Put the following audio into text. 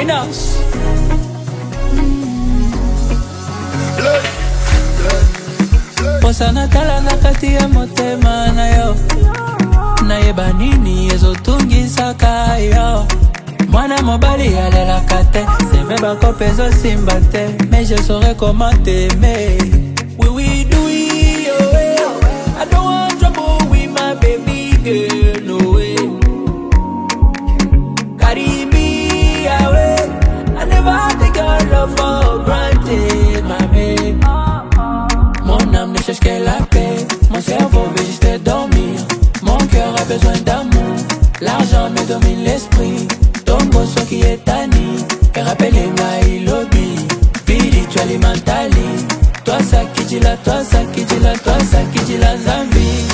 Inas. Posana tala na kati ya motema na yo. Na yeba nini ezotungisa ka yo. Mwana mobali alela kate. Seve bako peso simba te. Mais je saurais comment t'aimer. We do it your way. I don't want trouble with my baby girl, no way. Carry me away. I never take your love for granted, my babe. Mon âme ne cherche que la paix. Mon cerveau veut juste dormir. Mon cœur a besoin d'amour. L'argent me domine l'esprit. Ton gosse qui est tanné. Et rappelle-moi il lobby. Spiritually, mentally. Toi ça qui dit la, toi ça qui dit la, toi ça qui dit la Zambie.